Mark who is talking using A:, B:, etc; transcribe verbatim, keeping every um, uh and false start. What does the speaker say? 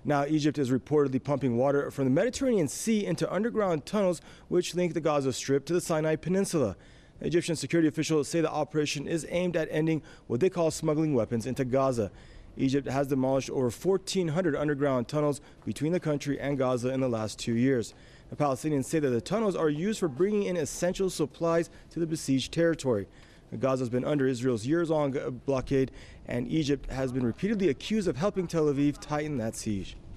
A: Now, Egypt is reportedly pumping water from the Mediterranean Sea into underground tunnels which link the Gaza Strip to the Sinai Peninsula. Egyptian security officials say the operation is aimed at ending what they call smuggling weapons into Gaza. Egypt has demolished over fourteen hundred underground tunnels between the country and Gaza in the last two years. The Palestinians say that the tunnels are used for bringing in essential supplies to the besieged territory. Gaza has been under Israel's years-long blockade, and Egypt has been repeatedly accused of helping Tel Aviv tighten that siege.